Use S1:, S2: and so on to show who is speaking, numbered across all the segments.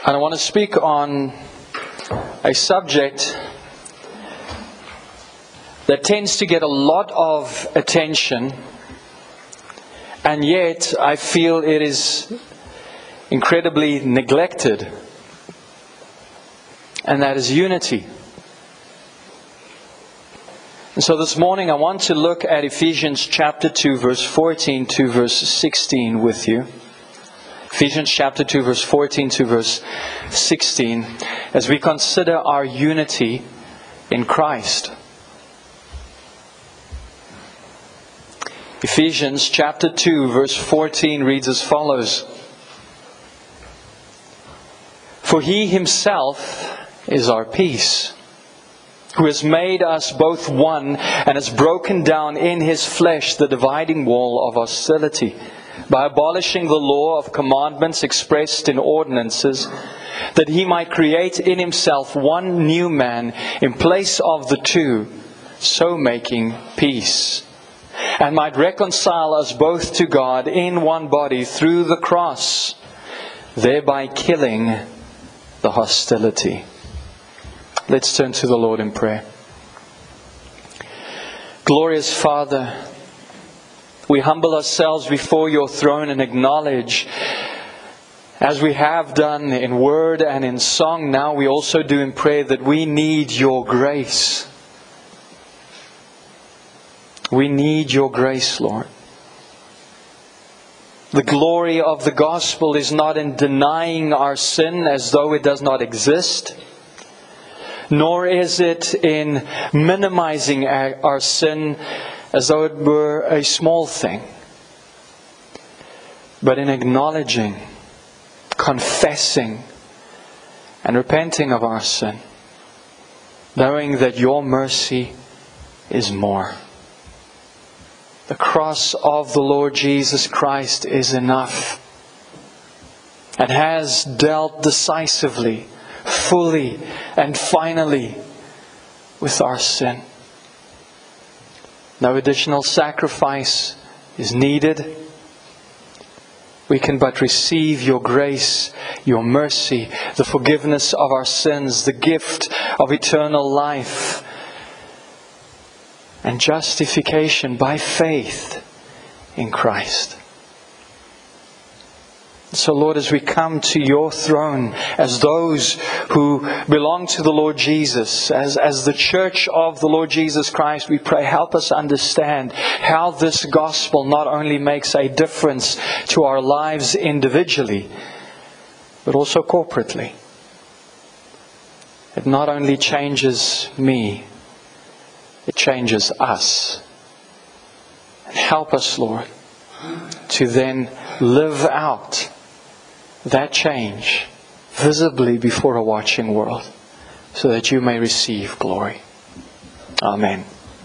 S1: And I want to speak on a subject that tends to get a lot of attention, and yet I feel it is incredibly neglected, and that is unity. And so this morning I want to look at Ephesians chapter 2 verse 14 to verse 16 with you. Ephesians chapter 2 verse 14 to verse 16 as we consider our unity in Christ. Ephesians chapter 2 verse 14 reads as follows. For He Himself is our peace, who has made us both one and has broken down in His flesh the dividing wall of hostility, by abolishing the law of commandments expressed in ordinances, that He might create in Himself one new man in place of the two, so making peace, and might reconcile us both to God in one body through the cross, thereby killing the hostility. Let's turn to the Lord in prayer. Glorious Father, we humble ourselves before Your throne and acknowledge, as we have done in word and in song, now we also do in prayer, that we need Your grace. We need Your grace, Lord. The glory of the gospel is not in denying our sin as though it does not exist, nor is it in minimizing our sin as though it were a small thing, but in acknowledging, confessing, and repenting of our sin, knowing that Your mercy is more. The cross of the Lord Jesus Christ is enough and has dealt decisively, fully, and finally with our sin. No additional sacrifice is needed. We can but receive Your grace, Your mercy, the forgiveness of our sins, the gift of eternal life, and justification by faith in Christ. So Lord, as we come to Your throne as those who belong to the Lord Jesus, as the church of the Lord Jesus Christ, we pray, help us understand how this gospel not only makes a difference to our lives individually, but also corporately. It not only changes me, it changes us. And help us, Lord, to then live out that change visibly before a watching world, so that You may receive glory. Amen.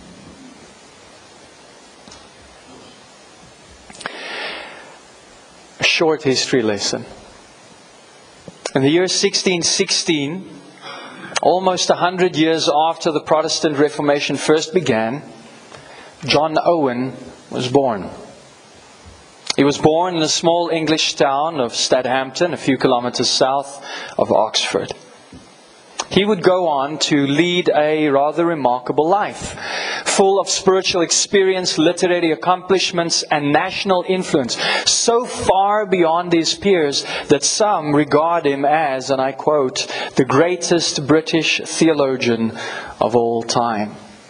S1: A short history lesson. In the year 1616, almost 100 years after the Protestant Reformation first began, John Owen was born. He was born in a small English town of Stadhampton, a few kilometers south of Oxford. He would go on to lead a rather remarkable life, full of spiritual experience, literary accomplishments, and national influence, so far beyond his peers that some regard him as, and I quote, the greatest British theologian of all time.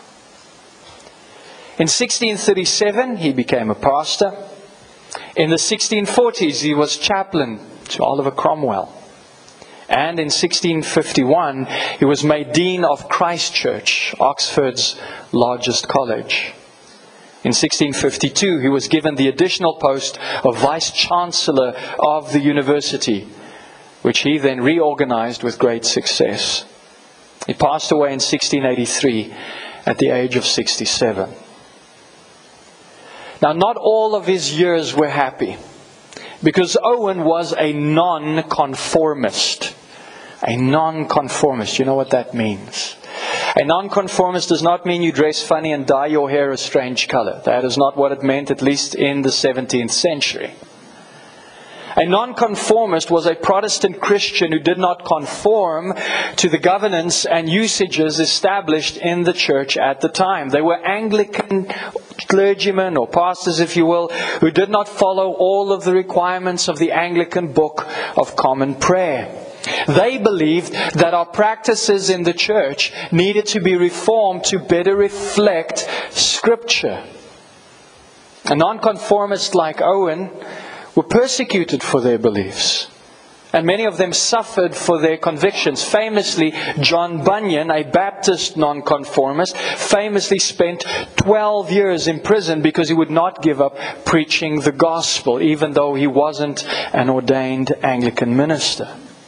S1: In 1637, he became a pastor. In the 1640s, he was chaplain to Oliver Cromwell. And in 1651, he was made Dean of Christ Church, Oxford's largest college. In 1652, he was given the additional post of Vice-Chancellor of the university, which he then reorganized with great success. He passed away in 1683 at the age of 67. Now, not all of his years were happy, because Owen was a nonconformist. A nonconformist, you know what that means? A nonconformist does not mean you dress funny and dye your hair a strange color. That is not what it meant, at least in the 17th century. A nonconformist was a Protestant Christian who did not conform to the governance and usages established in the church at the time. They were Anglican clergymen or pastors, if you will, who did not follow all of the requirements of the Anglican Book of Common Prayer. They believed that our practices in the church needed to be reformed to better reflect Scripture. A nonconformist like Owen were persecuted for their beliefs. And many of them suffered for their convictions. Famously, John Bunyan, a Baptist nonconformist, famously spent 12 years in prison because he would not give up preaching the gospel, even though he wasn't an ordained Anglican minister.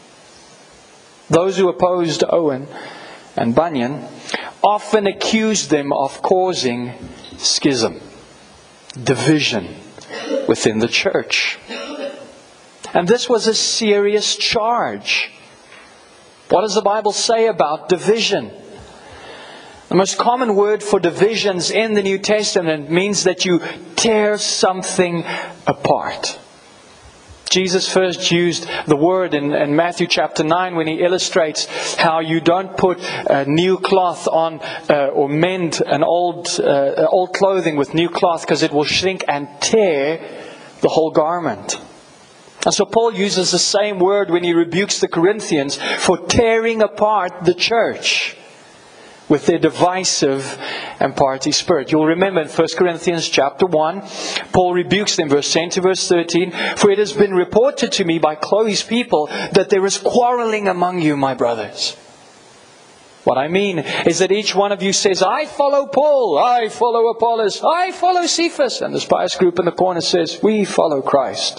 S1: Those who opposed Owen and Bunyan often accused them of causing schism, division within the church. And this was a serious charge. What does the Bible say about division? The most common word for divisions in the New Testament means that you tear something apart. Jesus first used the word in Matthew chapter 9 when He illustrates how you don't put new cloth on or mend an old clothing with new cloth, because it will shrink and tear the whole garment. And so Paul uses the same word when he rebukes the Corinthians for tearing apart the church with their divisive and party spirit. You'll remember in 1 Corinthians chapter 1, Paul rebukes them, verse 10 to verse 13, "For it has been reported to me by Chloe's people that there is quarreling among you, my brothers." What I mean is that each one of you says, "I follow Paul, I follow Apollos, I follow Cephas." And this pious group in the corner says, "We follow Christ."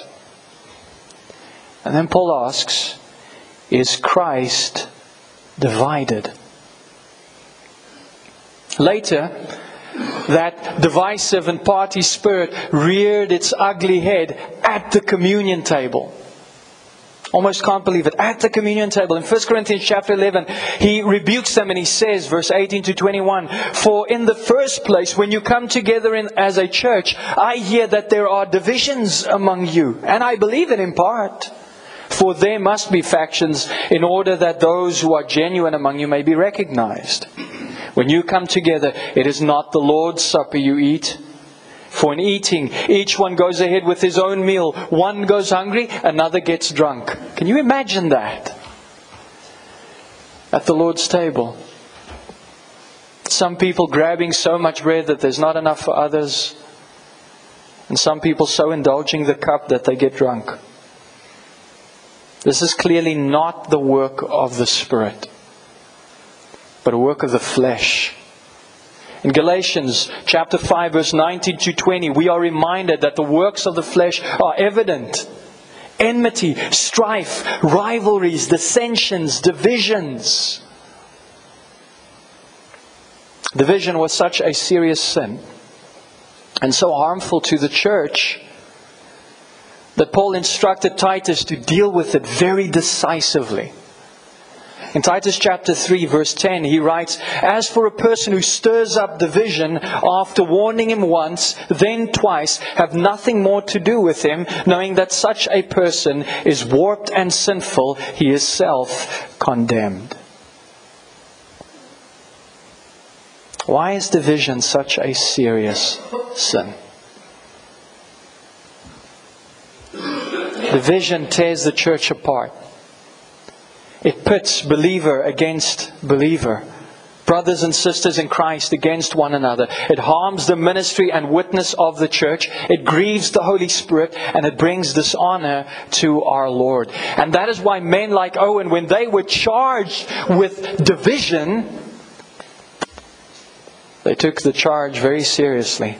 S1: And then Paul asks, is Christ divided? Later, that divisive and party spirit reared its ugly head at the communion table. Almost can't believe it. At the communion table. In 1 Corinthians chapter 11, he rebukes them and he says, verse 18 to 21, "For in the first place, when you come together as a church, I hear that there are divisions among you. And I believe it in part. For there must be factions in order that those who are genuine among you may be recognized. When you come together, it is not the Lord's Supper you eat. For in eating, each one goes ahead with his own meal. One goes hungry, another gets drunk." Can you imagine that? At the Lord's table. Some people grabbing so much bread that there's not enough for others. And some people so indulging the cup that they get drunk. This is clearly not the work of the Spirit, but a work of the flesh. In Galatians chapter 5 verse 19 to 20, we are reminded that the works of the flesh are evident. Enmity, strife, rivalries, dissensions, divisions. Division was such a serious sin and so harmful to the church that Paul instructed Titus to deal with it very decisively. In Titus chapter 3 verse 10 he writes, "As for a person who stirs up division after warning him once, then twice, have nothing more to do with him, knowing that such a person is warped and sinful, he is self-condemned." Why is division such a serious sin? Division tears the church apart. It pits believer against believer, brothers and sisters in Christ against one another. It harms the ministry and witness of the church. It grieves the Holy Spirit, and it brings dishonor to our Lord. And that is why men like Owen, when they were charged with division, they took the charge very seriously.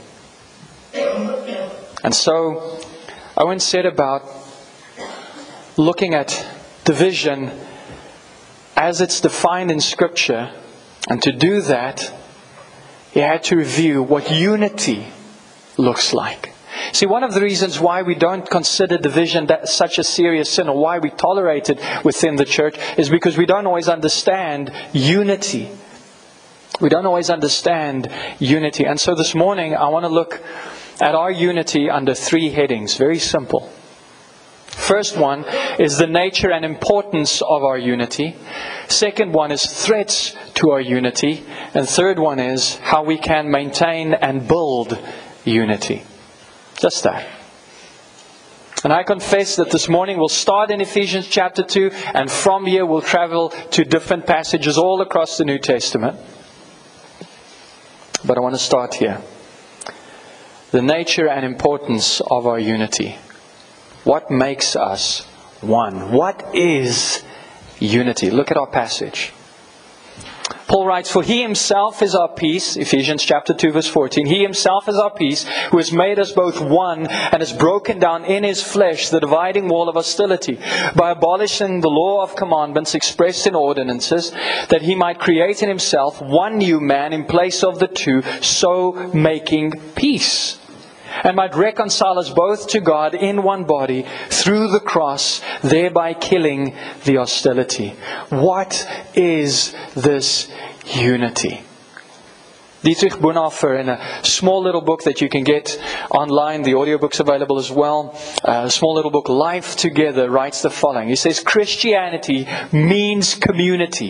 S1: And so Owen said about looking at division as it's defined in Scripture, and to do that, he had to review what unity looks like. See, one of the reasons why we don't consider division such a serious sin, or why we tolerate it within the church, is because we don't always understand unity. We don't always understand unity. And so this morning, I want to look at our unity under three headings. Very simple. first one is the nature and importance of our unity. Second one is threats to our unity. And third one is how we can maintain and build unity. Just that. And I confess that this morning we'll start in Ephesians chapter 2, and from here we'll travel to different passages all across the New Testament. But I want to start here. The nature and importance of our unity. What makes us one? What is unity? Look at our passage. Paul writes, "For He Himself is our peace," Ephesians chapter 2 verse 14. "He Himself is our peace, who has made us both one, and has broken down in His flesh the dividing wall of hostility, by abolishing the law of commandments expressed in ordinances, that He might create in Himself one new man in place of the two, so making peace, and might reconcile us both to God in one body through the cross, thereby killing the hostility." What is this unity? Dietrich Bonhoeffer, in a small little book that you can get online, the audiobook's available as well, a small little book, Life Together, writes the following. He says, "Christianity means community.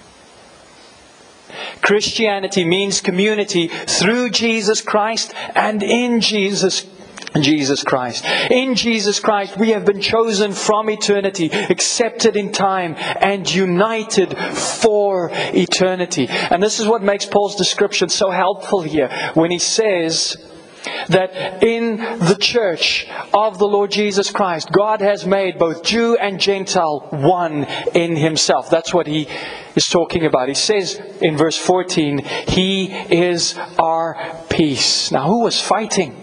S1: Christianity means community through Jesus Christ and in Jesus Christ. In Jesus Christ we have been chosen from eternity, accepted in time, and united for eternity." And this is what makes Paul's description so helpful here, when he says that in the church of the Lord Jesus Christ, God has made both Jew and Gentile one in Himself. That's what he is talking about. He says in verse 14, He is our peace. Now, who was fighting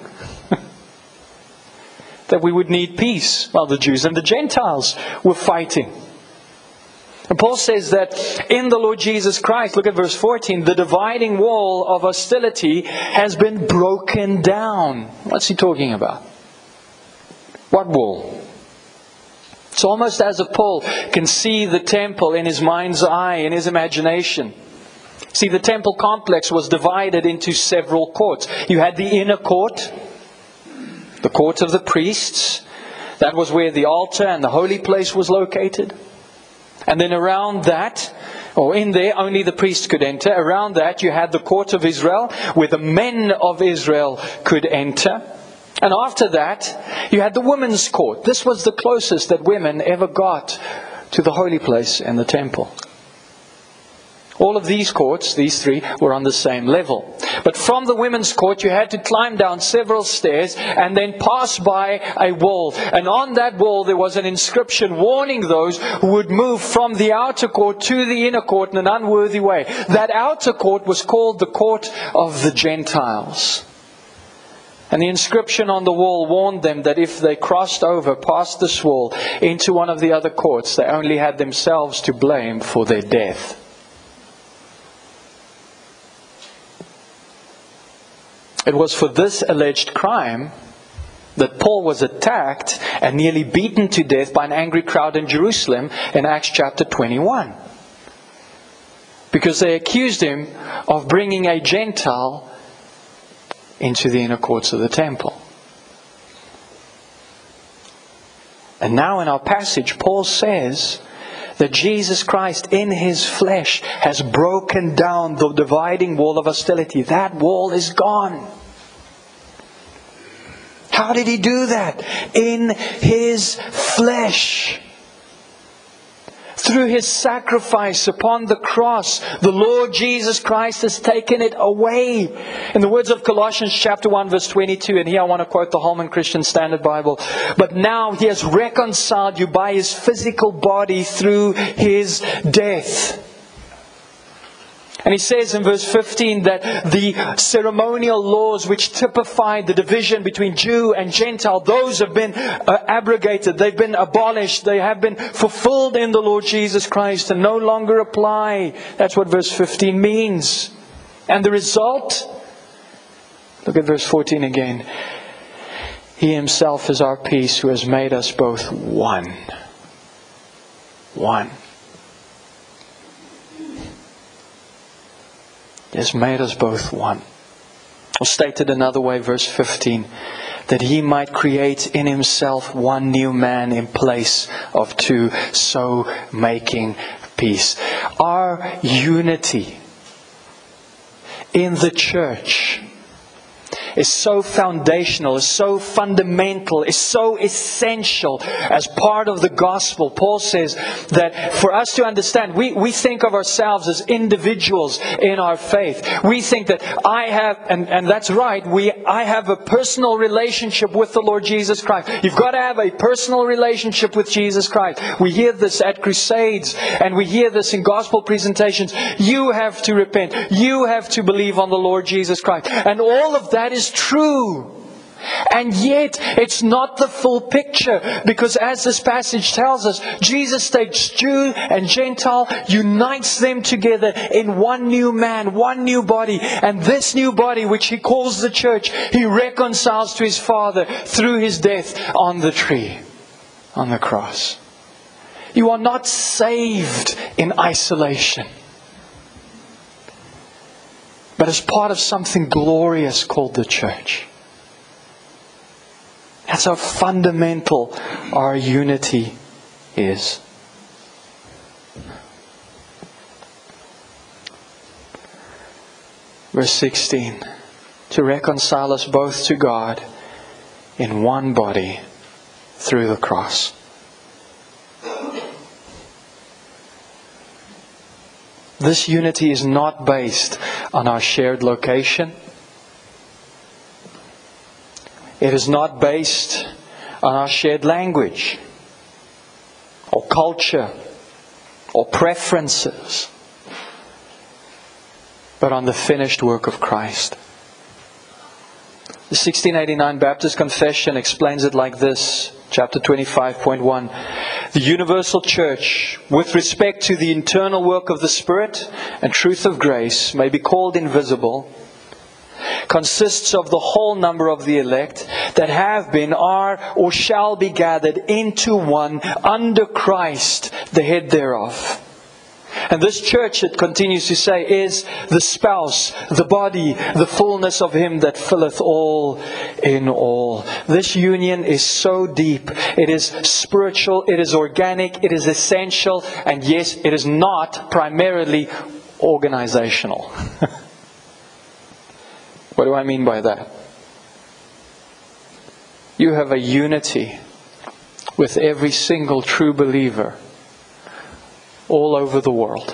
S1: that we would need peace? Well, the Jews and the Gentiles were fighting. And Paul says that in the Lord Jesus Christ, look at verse 14, the dividing wall of hostility has been broken down. What's he talking about? What wall? It's almost as if Paul can see the temple in his mind's eye, in his imagination. See, the temple complex was divided into several courts. You had the inner court, the court of the priests. That was where the altar and the holy place was located. And then around that, or in there, only the priests could enter. Around that, you had the court of Israel, where the men of Israel could enter. And after that, you had the women's court. This was the closest that women ever got to the holy place in the temple. All of these courts, these three, were on the same level. But from the women's court, you had to climb down several stairs and then pass by a wall. And on that wall, there was an inscription warning those who would move from the outer court to the inner court in an unworthy way. That outer court was called the court of the Gentiles. And the inscription on the wall warned them that if they crossed over past this wall into one of the other courts, they only had themselves to blame for their death. It was for this alleged crime that Paul was attacked and nearly beaten to death by an angry crowd in Jerusalem in Acts chapter 21. Because they accused him of bringing a Gentile into the inner courts of the temple. And now in our passage, Paul says that Jesus Christ in His flesh has broken down the dividing wall of hostility. That wall is gone. How did He do that? In His flesh. Through His sacrifice upon the cross, the Lord Jesus Christ has taken it away. In the words of Colossians chapter 1 verse 22, and here I want to quote the Holman Christian Standard Bible, "But now He has reconciled you by His physical body through His death." And he says in verse 15 that the ceremonial laws which typified the division between Jew and Gentile, those have been abrogated, they've been abolished, they have been fulfilled in the Lord Jesus Christ and no longer apply. That's what verse 15 means. And the result? Look at verse 14 again. He Himself is our peace, who has made us both one. One. He has made us both one. Or stated another way, verse 15. that He might create in Himself one new man in place of two, so making peace. Our unity in the church is so foundational, is so fundamental, is so essential as part of the gospel. Paul says that for us to understand, we think of ourselves as individuals in our faith. We think that I have, and that's right, I have a personal relationship with the Lord Jesus Christ. You've got to have a personal relationship with Jesus Christ. We hear this at crusades, and we hear this in gospel presentations. You have to repent. You have to believe on the Lord Jesus Christ. And all of that is true. And yet, it's not the full picture. Because as this passage tells us, Jesus takes Jew and Gentile, unites them together in one new man, one new body. And this new body, which He calls the church, He reconciles to His Father through His death on the tree, on the cross. You are not saved in isolation, but as part of something glorious called the church. That's how fundamental our unity is. Verse 16. To reconcile us both to God in one body through the cross. This unity is not based on our shared location. It is not based on our shared language, or culture, or preferences, but on the finished work of Christ. The 1689 Baptist Confession explains it like this, chapter 25.1. The universal church, with respect to the internal work of the Spirit and truth of grace, may be called invisible, consists of the whole number of the elect that have been, are, or shall be gathered into one under Christ, the head thereof. And this church, it continues to say, is the spouse, the body, the fullness of Him that filleth all in all. This union is so deep. It is spiritual, it is organic, it is essential, and yes, it is not primarily organizational. What do I mean by that? You have a unity with every single true believer all over the world.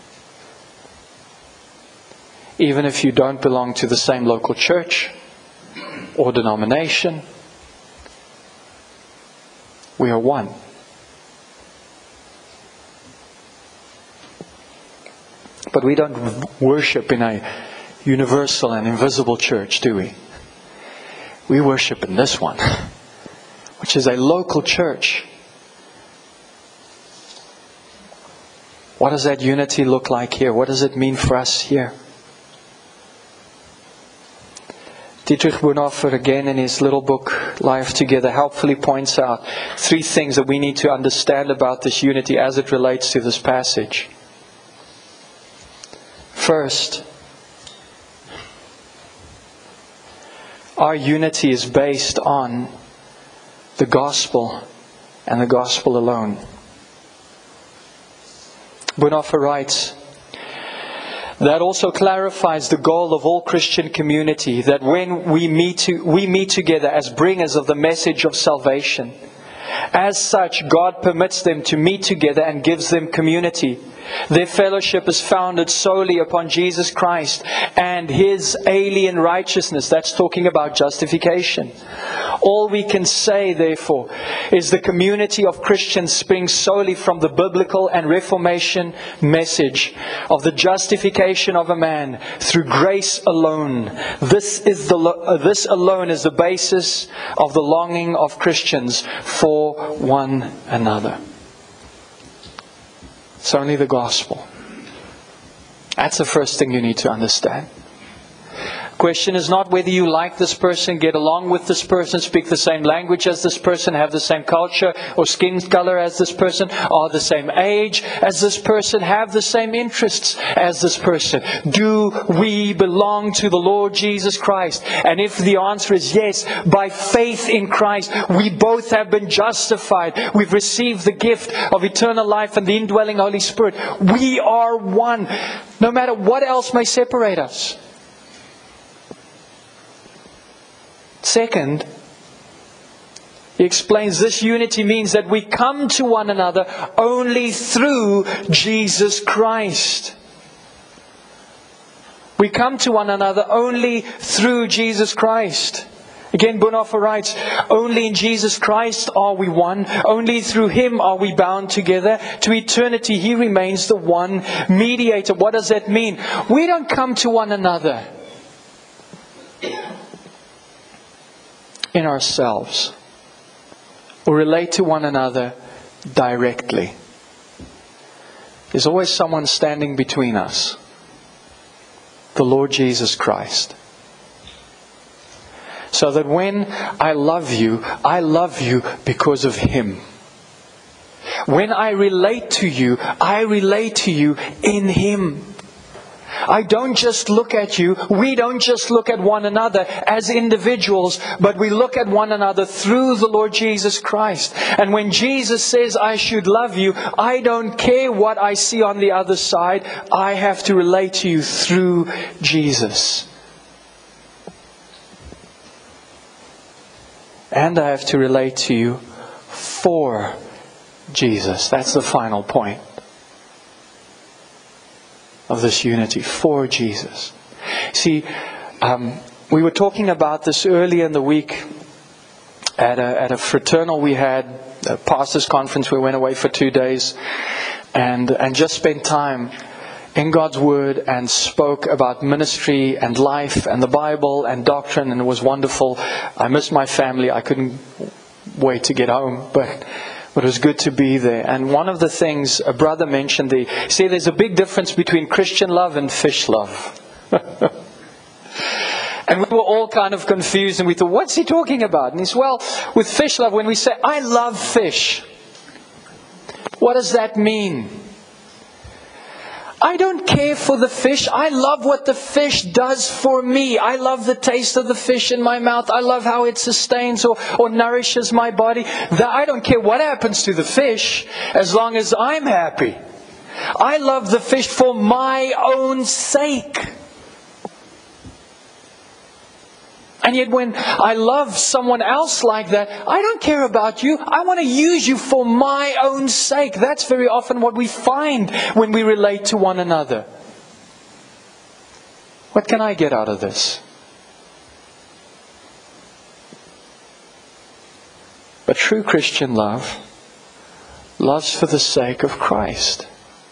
S1: Even if you don't belong to the same local church or denomination, we are one. But we don't worship in a universal and invisible church, do we? We worship in this one, which is a local church. What does that unity look like here? What does it mean for us here? Dietrich Bonhoeffer, again in his little book, Life Together, helpfully points out 3 things that we need to understand about this unity as it relates to this passage. First, our unity is based on the gospel and the gospel alone. Bonhoeffer writes, that also clarifies the goal of all Christian community, that when we meet together as bringers of the message of salvation. As such, God permits them to meet together and gives them community. Their fellowship is founded solely upon Jesus Christ and His alien righteousness. That's talking about justification. All we can say, therefore, is the community of Christians springs solely from the biblical and Reformation message of the justification of a man through grace alone. This alone is the basis of the longing of Christians for one another. It's only the gospel. That's the first thing you need to understand. Question is not whether you like this person, get along with this person, speak the same language as this person, have the same culture or skin color as this person, are the same age as this person, have the same interests as this person. Do we belong to the Lord Jesus Christ? And if the answer is yes, by faith in Christ, we both have been justified. We've received the gift of eternal life and the indwelling Holy Spirit. We are one, no matter what else may separate us. Second, he explains this unity means that we come to one another only through Jesus Christ. We come to one another only through Jesus Christ. Again, Bonhoeffer writes, only in Jesus Christ are we one. Only through Him are we bound together. To eternity He remains the one mediator. What does that mean? We don't come to one another in ourselves or relate to one another directly. There's always someone standing between us. The Lord Jesus Christ. So that when I love you because of Him. When I relate to you in Him. I don't just look at you, we don't just look at one another as individuals, but we look at one another through the Lord Jesus Christ. And when Jesus says I should love you, I don't care what I see on the other side. I have to relate to you through Jesus. And I have to relate to you for Jesus. That's the final point of this unity, for Jesus. See, we were talking about this earlier in the week at a fraternal we had, a pastors' conference. We went away for 2 days and just spent time in God's Word and spoke about ministry and life and the Bible and doctrine, and it was wonderful. I missed my family. I couldn't wait to get home, but it was good to be there. And one of the things a brother mentioned, there's a big difference between Christian love and fish love. And we were all kind of confused, and we thought, what's he talking about? And he said, well, with fish love, when we say, I love fish, what does that mean? I don't care for the fish. I love what the fish does for me. I love the taste of the fish in my mouth. I love how it sustains or nourishes my body. I don't care what happens to the fish as long as I'm happy. I love the fish for my own sake. And yet when I love someone else like that, I don't care about you. I want to use you for my own sake. That's very often what we find when we relate to one another. What can I get out of this? But true Christian love loves for the sake of Christ.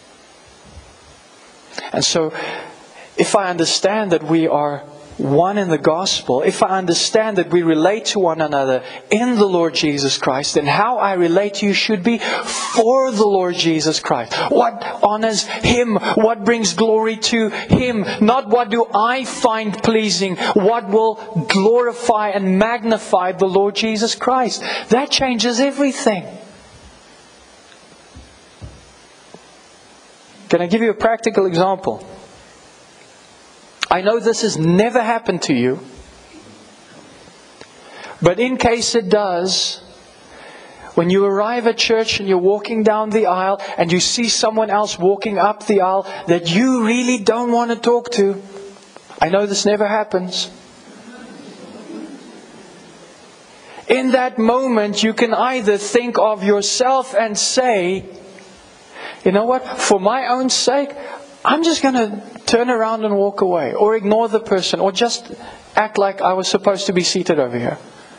S1: And so, if I understand that we are one in the gospel, if I understand that we relate to one another in the Lord Jesus Christ, then how I relate to you should be for the Lord Jesus Christ. What honors Him? What brings glory to Him? Not what do I find pleasing? What will glorify and magnify the Lord Jesus Christ? That changes everything. Can I give you a practical example? I know this has never happened to you, but in case it does, when you arrive at church and you're walking down the aisle and you see someone else walking up the aisle that you really don't want to talk to, I know this never happens. In that moment, you can either think of yourself and say, you know what, for my own sake, I'm just going to turn around and walk away, or ignore the person, or just act like I was supposed to be seated over here.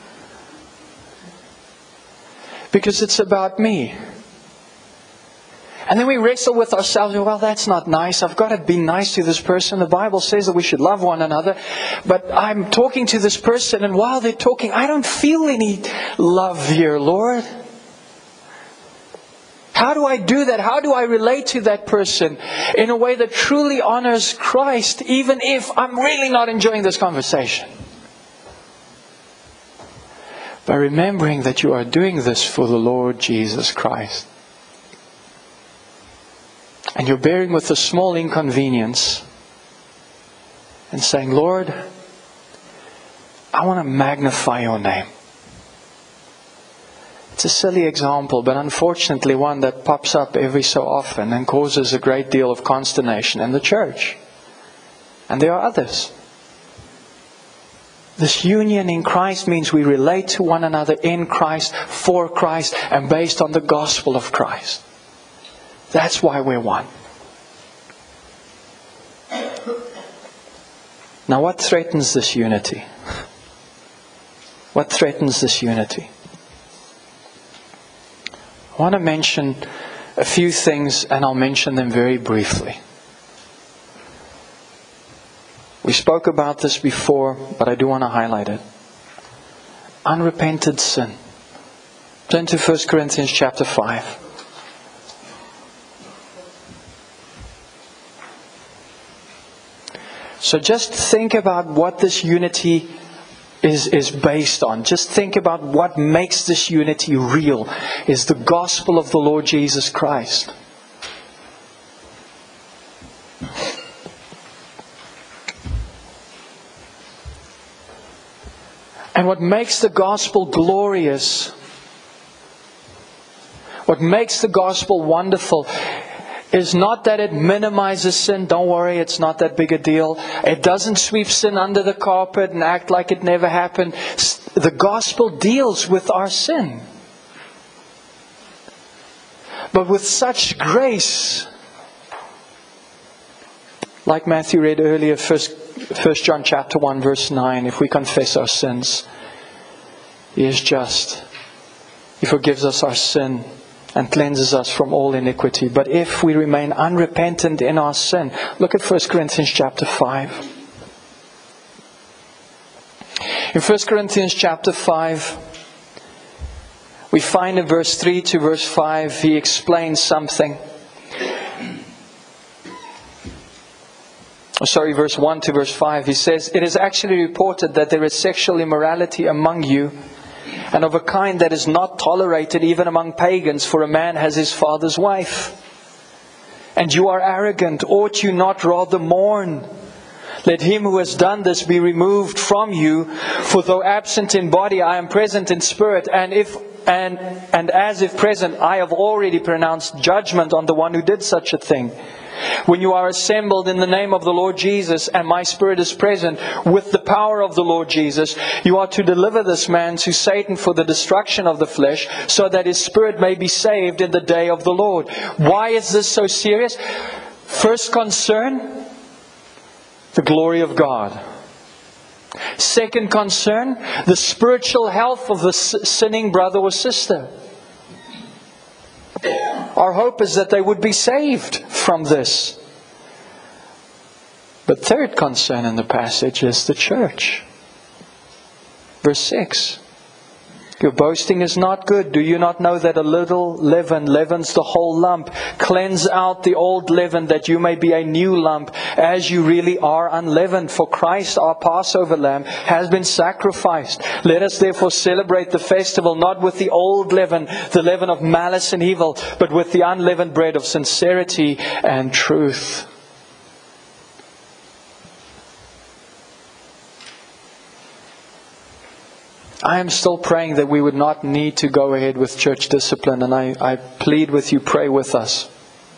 S1: Because it's about me. And then we wrestle with ourselves, well, that's not nice. I've got to be nice to this person. The Bible says that we should love one another. But I'm talking to this person, and while they're talking, I don't feel any love here, Lord. How do I do that? How do I relate to that person in a way that truly honors Christ, even if I'm really not enjoying this conversation? By remembering that you are doing this for the Lord Jesus Christ. And you're bearing with a small inconvenience and saying, Lord, I want to magnify your name. It's a silly example, but unfortunately one that pops up every so often and causes a great deal of consternation in the church. And there are others. This union in Christ means we relate to one another in Christ, for Christ, and based on the gospel of Christ. That's why we're one. Now, what threatens this unity? What threatens this unity? I want to mention a few things, and I'll mention them very briefly. We spoke about this before, but I do want to highlight it. Unrepented sin. Turn to 1 Corinthians chapter 5. So just think about what this unity is based on. Just think about what makes this unity real. Is the gospel of the Lord Jesus Christ. And what makes the gospel glorious, what makes the gospel wonderful, is not that it minimizes sin. Don't worry, it's not that big a deal. It doesn't sweep sin under the carpet and act like it never happened. The gospel deals with our sin. But with such grace, like Matthew read earlier, 1 John chapter 1 verse 9, if we confess our sins, He is just. He forgives us our sin and cleanses us from all iniquity. But if we remain unrepentant in our sin, look at 1 Corinthians chapter 5. In 1 Corinthians chapter 5, we find in verse 3 to verse 5, he explains something. Verse 1 to verse 5, he says, "It is actually reported that there is sexual immorality among you, and of a kind that is not tolerated even among pagans, for a man has his father's wife. And you are arrogant. Ought you not rather mourn? Let him who has done this be removed from you. For though absent in body, I am present in spirit. And as if present, I have already pronounced judgment on the one who did such a thing. When you are assembled in the name of the Lord Jesus, and my spirit is present with the power of the Lord Jesus, you are to deliver this man to Satan for the destruction of the flesh, so that his spirit may be saved in the day of the Lord." Why is this so serious? First concern, the glory of God. Second concern, the spiritual health of the sinning brother or sister. Our hope is that they would be saved from this. But third concern in the passage is the church. Verse 6. "Your boasting is not good. Do you not know that a little leaven leavens the whole lump? Cleanse out the old leaven, that you may be a new lump, as you really are unleavened. For Christ, our Passover lamb, has been sacrificed. Let us therefore celebrate the festival, not with the old leaven, the leaven of malice and evil, but with the unleavened bread of sincerity and truth." I am still praying that we would not need to go ahead with church discipline, and I plead with you, pray with us.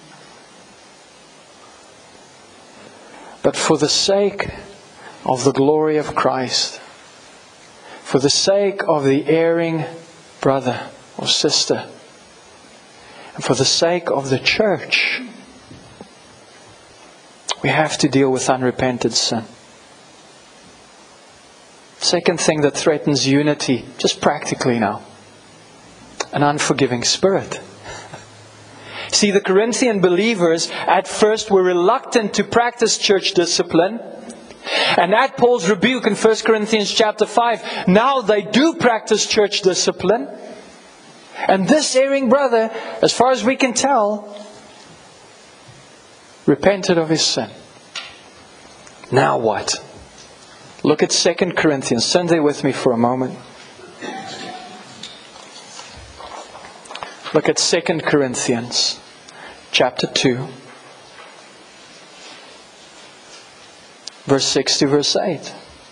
S1: But for the sake of the glory of Christ, for the sake of the erring brother or sister, and for the sake of the church, we have to deal with unrepented sin. Second thing that threatens unity, just practically now, an unforgiving spirit. See, the Corinthian believers at first were reluctant to practice church discipline. And at Paul's rebuke in 1 Corinthians chapter 5, now they do practice church discipline. And this erring brother, as far as we can tell, repented of his sin. Now what? Look at 2 Corinthians. Turn there with me for a moment. Look at 2 Corinthians chapter 2. Verse 6 to verse 8.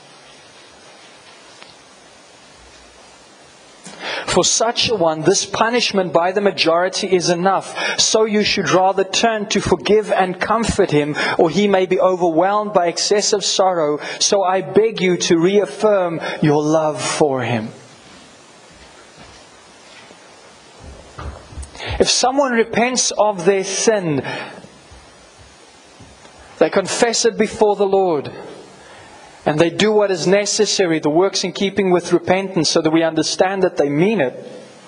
S1: For such a one, this punishment by the majority is enough. So you should rather turn to forgive and comfort him, or he may be overwhelmed by excessive sorrow. So I beg you to reaffirm your love for him. If someone repents of their sin, they confess it before the Lord, and they do what is necessary, the works in keeping with repentance, so that we understand that they mean it.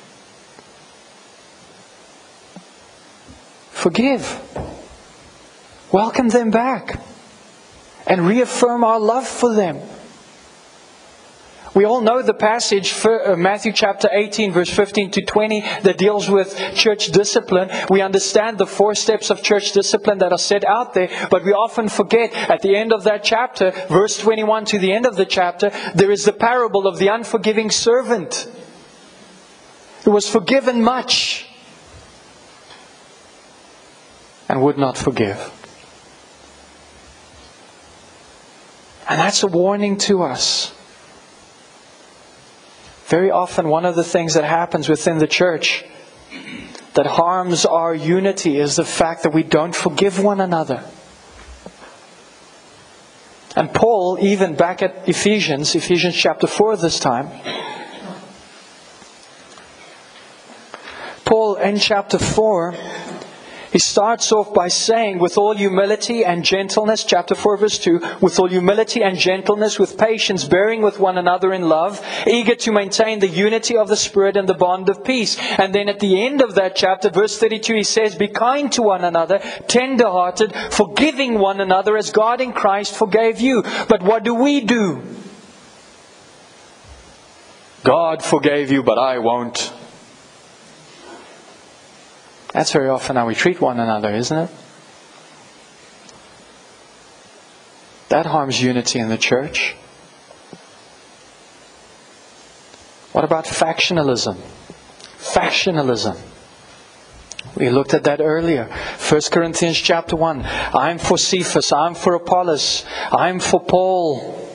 S1: Forgive. Welcome them back. And reaffirm our love for them. We all know the passage, Matthew chapter 18, verse 15 to 20, that deals with church discipline. We understand the 4 steps of church discipline that are set out there, but we often forget at the end of that chapter, verse 21 to the end of the chapter, there is the parable of the unforgiving servant who was forgiven much and would not forgive. And that's a warning to us. Very often one of the things that happens within the church that harms our unity is the fact that we don't forgive one another. And Paul, even back at Ephesians chapter 4 this time, Paul in chapter 4, he starts off by saying, with all humility and gentleness, chapter 4 verse 2, with all humility and gentleness, with patience, bearing with one another in love, eager to maintain the unity of the Spirit and the bond of peace. And then at the end of that chapter, verse 32, he says, be kind to one another, tender-hearted, forgiving one another as God in Christ forgave you. But what do? God forgave you, but I won't. That's very often how we treat one another, isn't it? That harms unity in the church. What about factionalism? Factionalism. We looked at that earlier. 1 Corinthians chapter 1. I'm for Cephas. I'm for Apollos. I'm for Paul.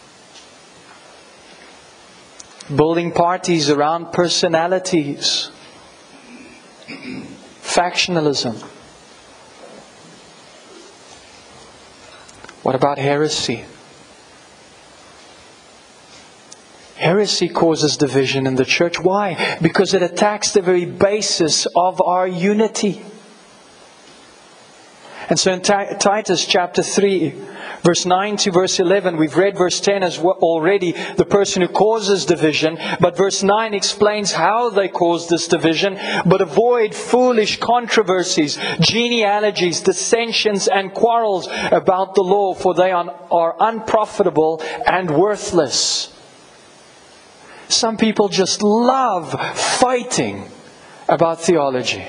S1: Building parties around personalities. Factionalism. What about heresy? Heresy causes division in the church. Why? Because it attacks the very basis of our unity. And so in Titus chapter 3, verse 9 to verse 11, we've read verse 10 as well already, the person who causes division. But verse 9 explains how they cause this division. But avoid foolish controversies, genealogies, dissensions and quarrels about the law, for they are unprofitable and worthless. Some people just love fighting about theology.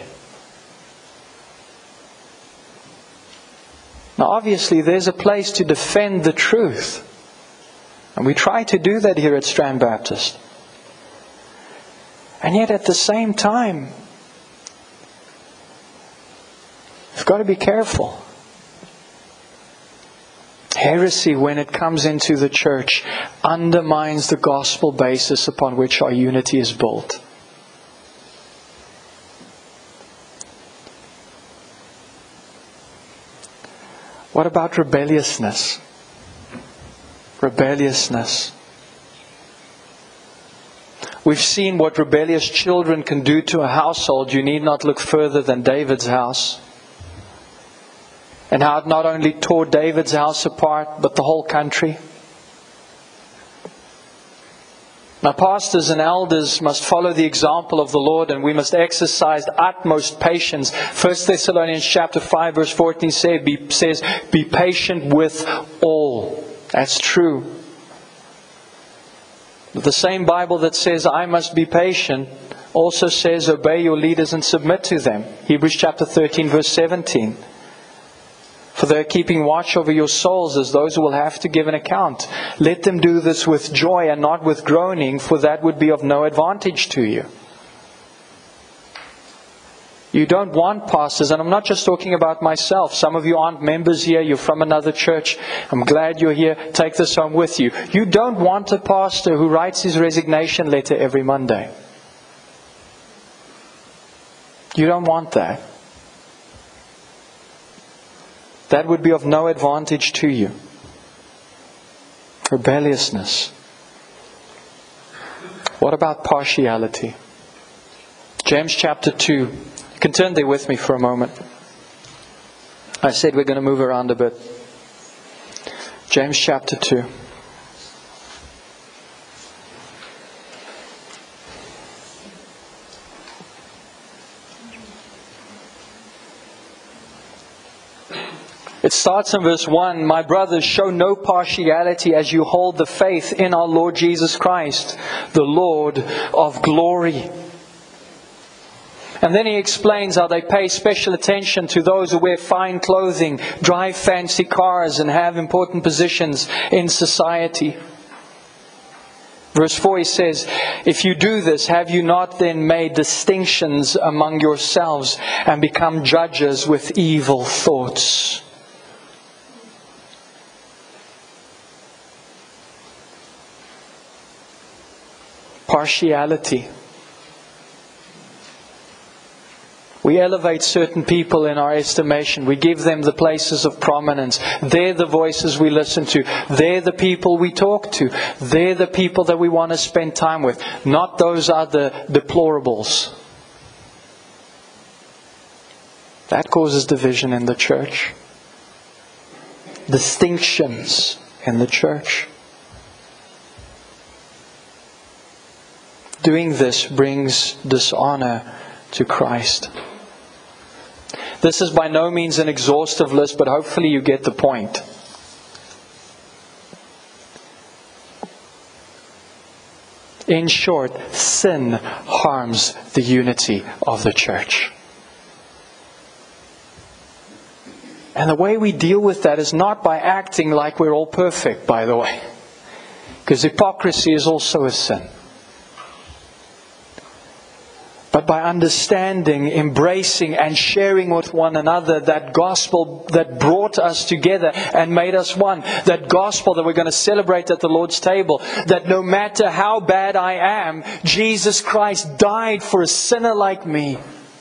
S1: Now obviously there's a place to defend the truth. And we try to do that here at Strand Baptist. And yet at the same time, we've got to be careful. Heresy, when it comes into the church, undermines the gospel basis upon which our unity is built. What about rebelliousness? Rebelliousness. We've seen what rebellious children can do to a household. You need not look further than David's house. And how it not only tore David's house apart, but the whole country. Now, pastors and elders must follow the example of the Lord, and we must exercise the utmost patience. 1 Thessalonians chapter 5 verse 14 says, be patient with all. That's true. But the same Bible that says I must be patient also says, obey your leaders and submit to them. Hebrews chapter 13, verse 17. For they are keeping watch over your souls as those who will have to give an account. Let them do this with joy and not with groaning, for that would be of no advantage to you. You don't want pastors, and I'm not just talking about myself. Some of you aren't members here, you're from another church. I'm glad you're here. Take this home with you. You don't want a pastor who writes his resignation letter every Monday. You don't want that. That would be of no advantage to you. Rebelliousness. What about partiality? James chapter 2. You can turn there with me for a moment. I said we're going to move around a bit. James chapter 2. It starts in verse 1, my brothers, show no partiality as you hold the faith in our Lord Jesus Christ, the Lord of glory. And then he explains how they pay special attention to those who wear fine clothing, drive fancy cars, and have important positions in society. Verse 4 he says, if you do this, have you not then made distinctions among yourselves and become judges with evil thoughts? Partiality. We elevate certain people in our estimation. We give them the places of prominence. They're the voices we listen to. They're the people we talk to. They're the people that we want to spend time with. Not those other deplorables. That causes division in the church. Distinctions in the church. Doing this brings dishonor to Christ. This is by no means an exhaustive list, but hopefully you get the point. In short, sin harms the unity of the church. And the way we deal with that is not by acting like we're all perfect, by the way. Because hypocrisy is also a sin. But by understanding, embracing and sharing with one another that gospel that brought us together and made us one. That gospel that we're going to celebrate at the Lord's table. That no matter how bad I am, Jesus Christ died for a sinner like me.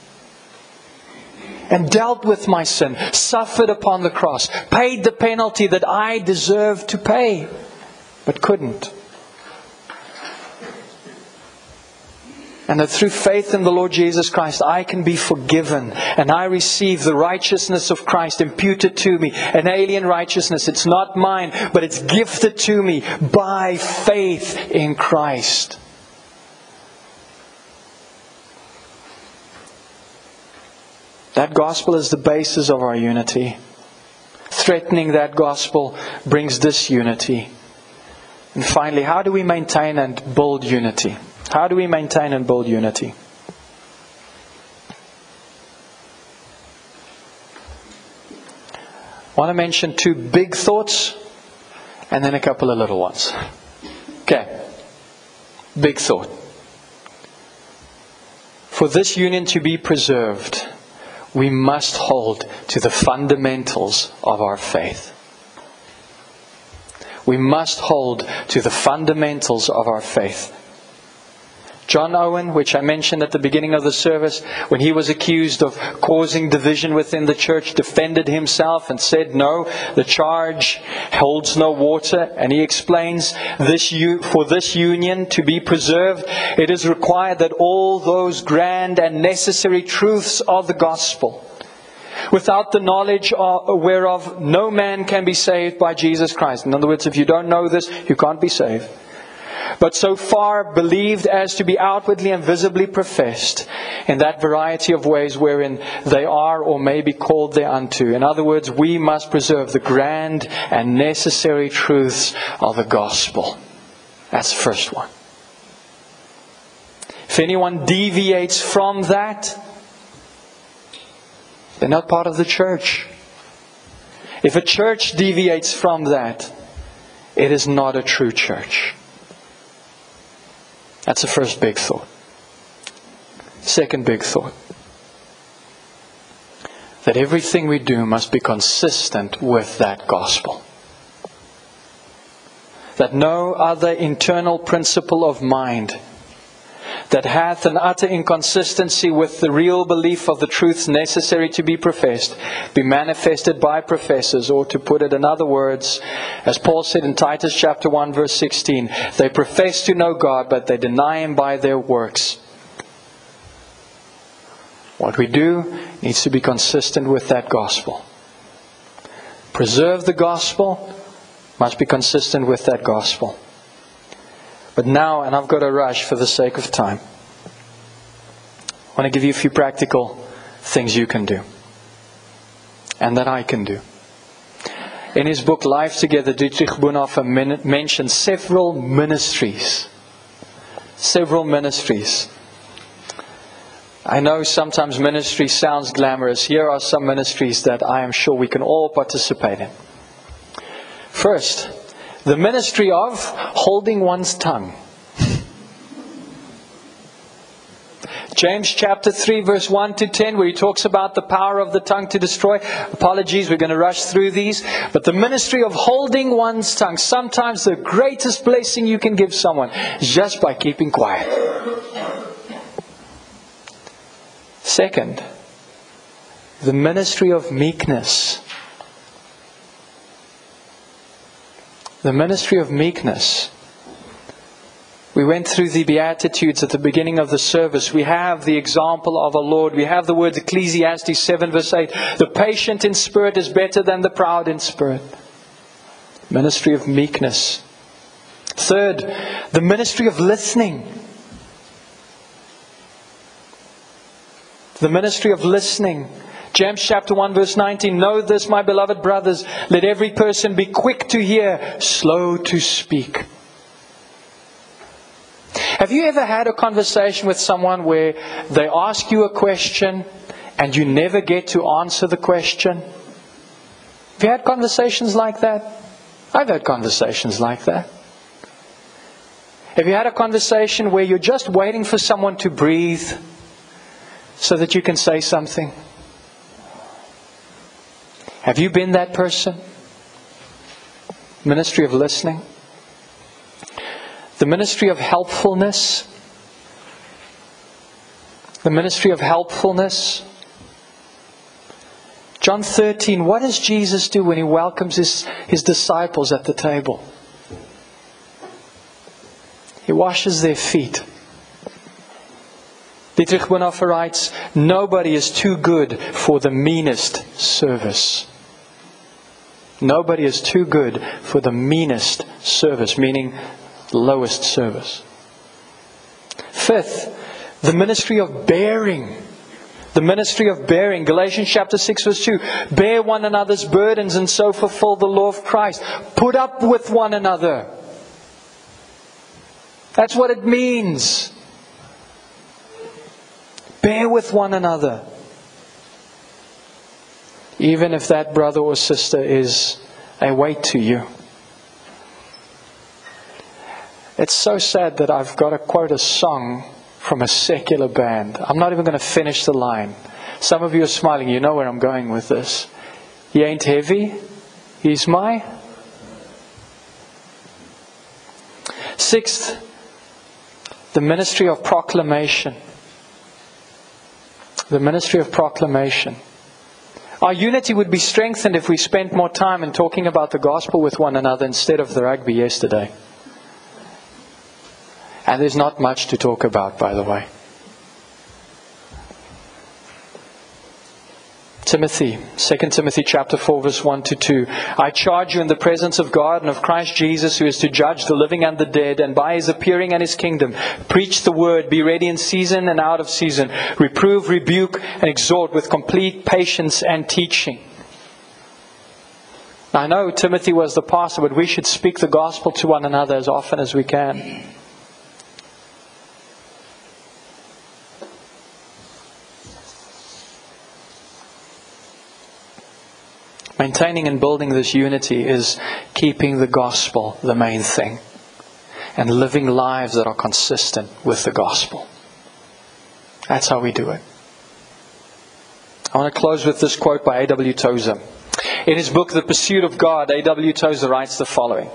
S1: And dealt with my sin. Suffered upon the cross. Paid the penalty that I deserved to pay. But couldn't. And that through faith in the Lord Jesus Christ, I can be forgiven. And I receive the righteousness of Christ imputed to me. An alien righteousness. It's not mine, but it's gifted to me by faith in Christ. That gospel is the basis of our unity. Threatening that gospel brings disunity. And finally, how do we maintain and build unity? How do we maintain and build unity? I want to mention two big thoughts and then a couple of little ones. Okay. Big thought. For this union to be preserved, we must hold to the fundamentals of our faith. We must hold to the fundamentals of our faith. John Owen, which I mentioned at the beginning of the service, when he was accused of causing division within the church, defended himself and said, no, the charge holds no water. And he explains, for this union to be preserved, it is required that all those grand and necessary truths of the gospel, without the knowledge whereof no man can be saved by Jesus Christ. In other words, if you don't know this, you can't be saved. But so far believed as to be outwardly and visibly professed in that variety of ways wherein they are or may be called thereunto. In other words, we must preserve the grand and necessary truths of the gospel. That's the first one. If anyone deviates from that, they're not part of the church. If a church deviates from that, it is not a true church. That's the first big thought. Second big thought. That everything we do must be consistent with that gospel. That no other internal principle of mind that hath an utter inconsistency with the real belief of the truths necessary to be professed, be manifested by professors, or to put it in other words, as Paul said in Titus chapter 1 verse 16, they profess to know God, but they deny Him by their works. What we do needs to be consistent with that gospel. Preserve the gospel, must be consistent with that gospel. But now, and I've got to rush for the sake of time, I want to give you a few practical things you can do. And that I can do. In his book Life Together, Dietrich Bonhoeffer mentions several ministries. Several ministries. I know sometimes ministry sounds glamorous. Here are some ministries that I am sure we can all participate in. First, the ministry of holding one's tongue. James chapter 3 verse 1 to 10, where he talks about the power of the tongue to destroy. Apologies, we're going to rush through these. But the ministry of holding one's tongue. Sometimes the greatest blessing you can give someone is just by keeping quiet. Second, the ministry of meekness. The ministry of meekness. We went through the Beatitudes at the beginning of the service. We have the example of our Lord. We have the words Ecclesiastes 7 verse 8. The patient in spirit is better than the proud in spirit. Ministry of meekness. Third, the ministry of listening. The ministry of listening. James chapter 1 verse 19, know this, my beloved brothers, let every person be quick to hear, slow to speak. Have you ever had a conversation with someone where they ask you a question and you never get to answer the question? Have you had conversations like that? I've had conversations like that. Have you had a conversation where you're just waiting for someone to breathe so that you can say something? Have you been that person? Ministry of listening. The ministry of helpfulness. The ministry of helpfulness. John 13, what does Jesus do when He welcomes His disciples at the table? He washes their feet. Dietrich Bonhoeffer writes, nobody is too good for the meanest service. Nobody is too good for the meanest service, meaning lowest service. Fifth, the ministry of bearing. The ministry of bearing. Galatians chapter 6 verse 2. Bear one another's burdens and so fulfill the law of Christ. Put up with one another. That's what it means. Bear with one another. Even if that brother or sister is a weight to you. It's so sad that I've got to quote a song from a secular band. I'm not even going to finish the line. Some of you are smiling. You know where I'm going with this. He ain't heavy. He's my. Sixth, the ministry of proclamation. The ministry of proclamation. Our unity would be strengthened if we spent more time in talking about the gospel with one another instead of the rugby yesterday. And there's not much to talk about, by the way. Timothy, 2 Timothy chapter 4 verse 1 to 2. I charge you in the presence of God and of Christ Jesus, who is to judge the living and the dead, and by His appearing and His kingdom, preach the word, be ready in season and out of season, reprove, rebuke, and exhort with complete patience and teaching. Now, I know Timothy was the pastor, but we should speak the gospel to one another as often as we can. Maintaining and building this unity is keeping the gospel the main thing, and living lives that are consistent with the gospel. That's how we do it. I want to close with this quote by A.W. Tozer. In his book, The Pursuit of God, A.W. Tozer writes the following.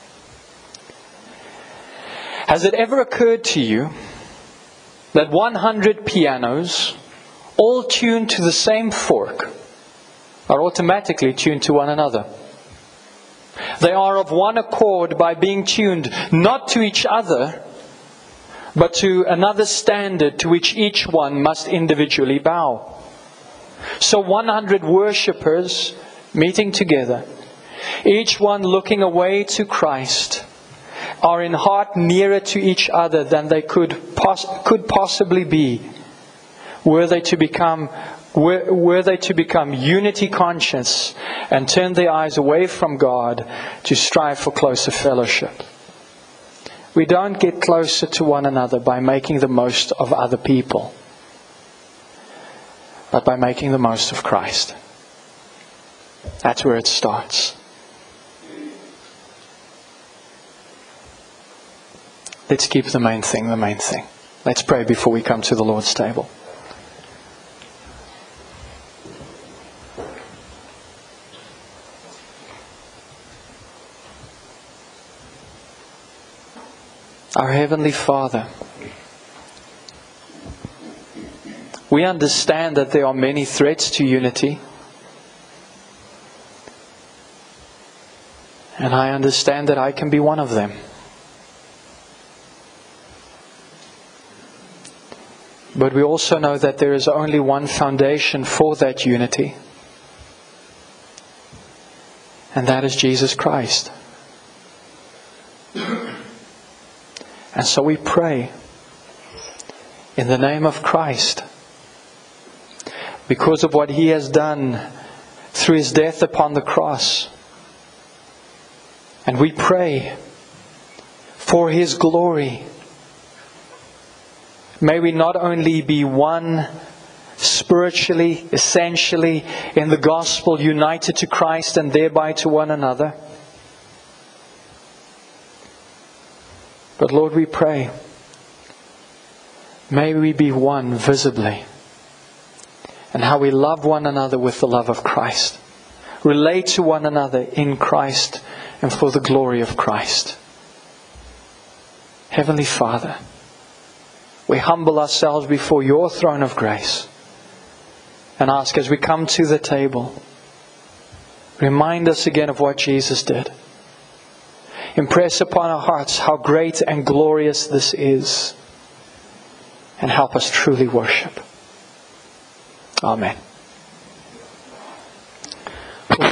S1: Has it ever occurred to you that 100 pianos, all tuned to the same fork, are automatically tuned to one another? They are of one accord by being tuned not to each other, but to another standard to which each one must individually bow. So 100 worshippers meeting together, each one looking away to Christ, are in heart nearer to each other than they could possibly be, were they to become unity conscious and turn their eyes away from God to strive for closer fellowship. We don't get closer to one another by making the most of other people, but by making the most of Christ. That's where it starts. Let's keep the main thing the main thing. Let's pray before we come to the Lord's table. Our Heavenly Father, we understand that there are many threats to unity. And I understand that I can be one of them. But we also know that there is only one foundation for that unity. And that is Jesus Christ. And so we pray in the name of Christ, because of what He has done through His death upon the cross. And we pray for His glory. May we not only be one spiritually, essentially, in the gospel, united to Christ and thereby to one another. But Lord, we pray, may we be one visibly, and how we love one another with the love of Christ. Relate to one another in Christ and for the glory of Christ. Heavenly Father, we humble ourselves before Your throne of grace and ask, as we come to the table, remind us again of what Jesus did. Impress upon our hearts how great and glorious this is, and help us truly worship. Amen.